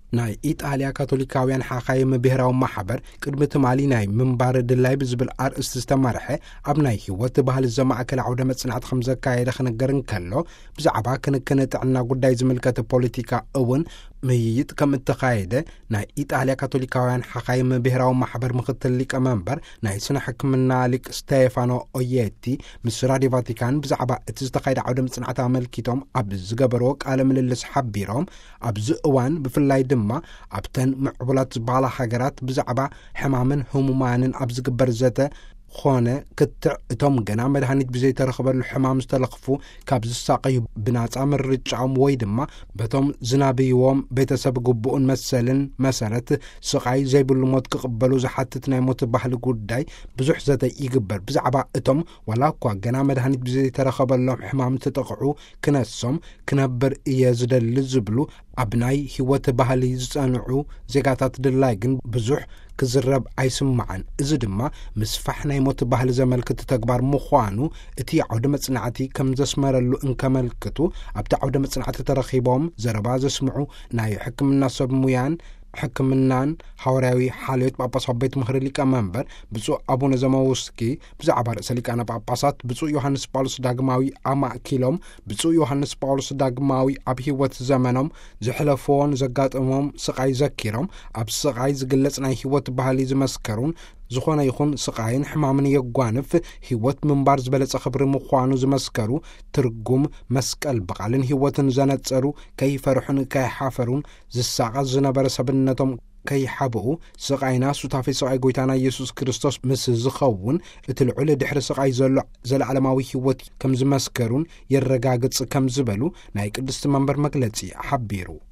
ናይ ኢጣልያ ካቶሊካውያን ሓኻይም ብሔራዊ ማሕበር ቅድሚ ትማሊ ናይ ምንባር ድላይ ብዝብል ኣርእስቲ ዝተመርሐ ኣብ ናይ ህይወት ባህሊ ዘማእከለ ዓውደ መጽናዕቲ ከም ዘካየደ ክነገር እንከሎ ብዛዕባ ክንክን ጥዕና ጉዳይ ዝምልከት ፖለቲካ እውን ምይይጥ ከም እተካየደ ናይ ኢጣልያ ካቶሊካውያን ሓኻይም ብሔራዊ ማሕበር ምክትል ሊቀመንበር ናይ ስነ ሕክምና ሊቅ ስቴፋኖ ኦየቲ ምስ ራድዮ ቫቲካን ብዛዕባ እቲ ዝተካየደ ዓውደ መጽናዕቲ ኣመልኪቶም ኣብ ዝገበርዎ ቃለ ምልልስ ሓቢሮም ኣብዚ እዋን ብፍላይ ድማ ኣብተን ምዕቡላት ዝበሃላ ሃገራት ብዛዕባ ሕማምን ህሙማንን ኣብ ዝግበር ዘተ ኾነ ክትዕ እቶም ገና መድሃኒት ብዘይተረኽበሉ ሕማም ዝተለኽፉ ካብ ዝሳቀዩ ብናጻ ምርጫኦም ወይ ድማ በቶም ዝናብይዎም ቤተሰብ ግቡኡን መሰልን መሰረት ስቃይ ዘይብሉ ሞት ክቕበሉ ዝሓትት ናይ ሞት ባህሊ ጉዳይ ብዙሕ ዘተ ይግበር ብዛዕባ እቶም ዋላ እኳ ገና መድሃኒት ብዘይተረኸበሎም ሕማም ተጠቕዑ ክነሶም ክነብር እየ ዝደሊ ዝብሉ ኣብ ናይ ህይወት ባህሊ ዝጸንዑ ዜጋታት ድላይ ግን ብዙሕ ክዝረብ ኣይስማዓን እዚ ድማ ምስፋሕ ናይ ሞት ባህሊ ዘመልክት ተግባር ምዃኑ እቲ ዓውደ መጽናዕቲ ከም ዘስመረሉ እንከመልክቱ ኣብቲ ዓውደ መጽናዕቲ ተረኺቦም ዘረባ ዘስምዑ ናይ ሕክምና ሰብ ሙያን ሕክምናን ሐዋርያዊ ሓልዮት ጳጳሳት ቤት ምክሪ ሊቀመንበር ብፁዕ አቡነ ዘመውስኪ ብዛዕባ ርእሰ ሊቃነ ጳጳሳት ብፁዕ ዮሐንስ ጳውሎስ ዳግማዊ ኣማእኪሎም ብፁዕ ዮሐንስ ጳውሎስ ዳግማዊ ኣብ ህይወት ዘመኖም ዝሕለፈዎን ዘጋጥሞም ስቃይ ዘኪሮም ኣብ ስቃይ ዝግለጽ ናይ ህይወት ባህሊ ዝመስከሩን ዝኾነ ይኹን ስቃይን ሕማምን የጓንፍ ህይወት ምንባር ዝበለጸ ክብሪ ምዃኑ ዝመስከሩ ትርጉም መስቀል በቃልን ህይወትን ዘነጸሩ ከይፈርሑን ከይሓፈሩን ዝሳቐ ዝነበረ ሰብነቶም ከይሓብኡ ስቃይና ሱታፌ ስቃይ ጎይታና ኢየሱስ ክርስቶስ ምስ ዝኸውን እቲ ልዑል ድሕሪ ስቃይ ዘሎ ዘለዓለማዊ ህይወት ከም ዝመስከሩን የረጋግጽ ከም ዝበሉ ናይ ቅድስቲ መንበር መግለጺ ሓቢሩ